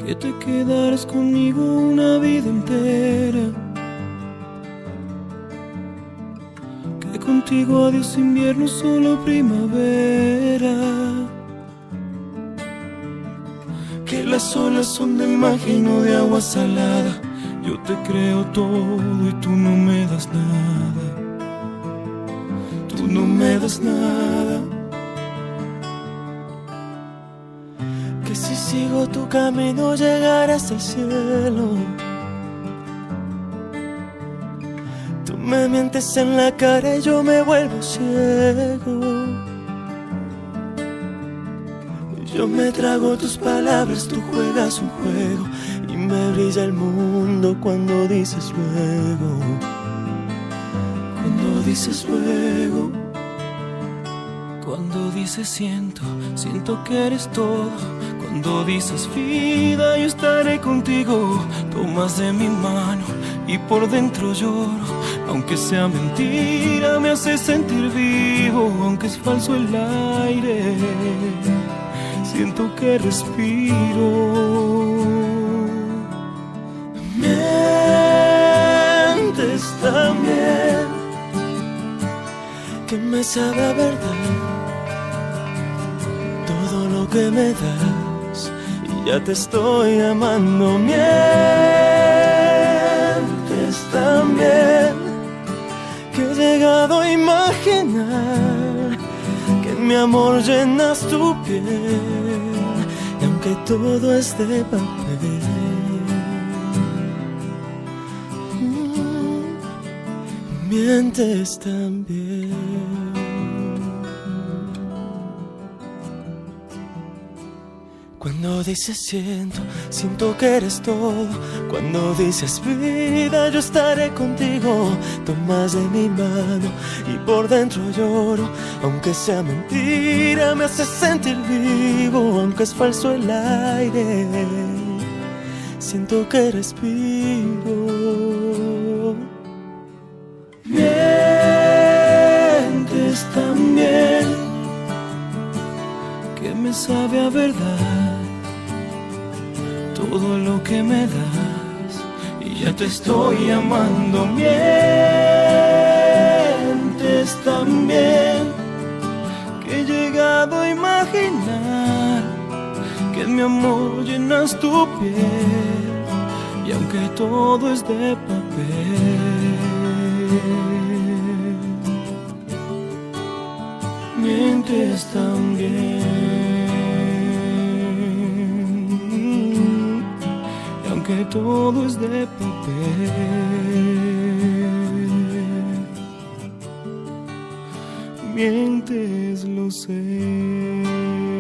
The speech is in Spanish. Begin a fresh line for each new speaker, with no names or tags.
que te quedaras conmigo una vida entera, que contigo adiós invierno, solo primavera, que las olas son de magia y no de agua salada. Yo te creo todo y tú no me das nada, tú no me das nada.
Que si sigo tu camino llegaré hasta el cielo. Tú me mientes en la cara y yo me vuelvo ciego. Yo me trago tus palabras, tú juegas un juego y me brilla el mundo cuando dices luego. Cuando dices luego.
Cuando dices siento, siento que eres todo. Cuando dices vida, yo estaré contigo. Tomas de mi mano y por dentro lloro. Aunque sea mentira, me hace sentir vivo. Aunque es falso el aire, siento que respiro.
Mientes también, que me sabe a verdad todo lo que me das, y ya te estoy amando. Mientes también, que he llegado a imaginar que en mi amor llenas tu piel, y aunque todo es de papel, mientes también. Cuando dices siento, siento que eres todo. Cuando dices vida, yo estaré contigo. Tomas de mi mano y por dentro lloro. Aunque sea mentira, me hace sentir vivo. Aunque es falso el aire, siento que respiro. Mientes también,
que me sabe a verdad todo lo que me das, y ya te estoy amando. Mientes también, que he llegado a imaginar que en mi amor llenas tu piel, y aunque todo es de papel, mientes también. Y aunque todo es de papel, mientes, lo sé.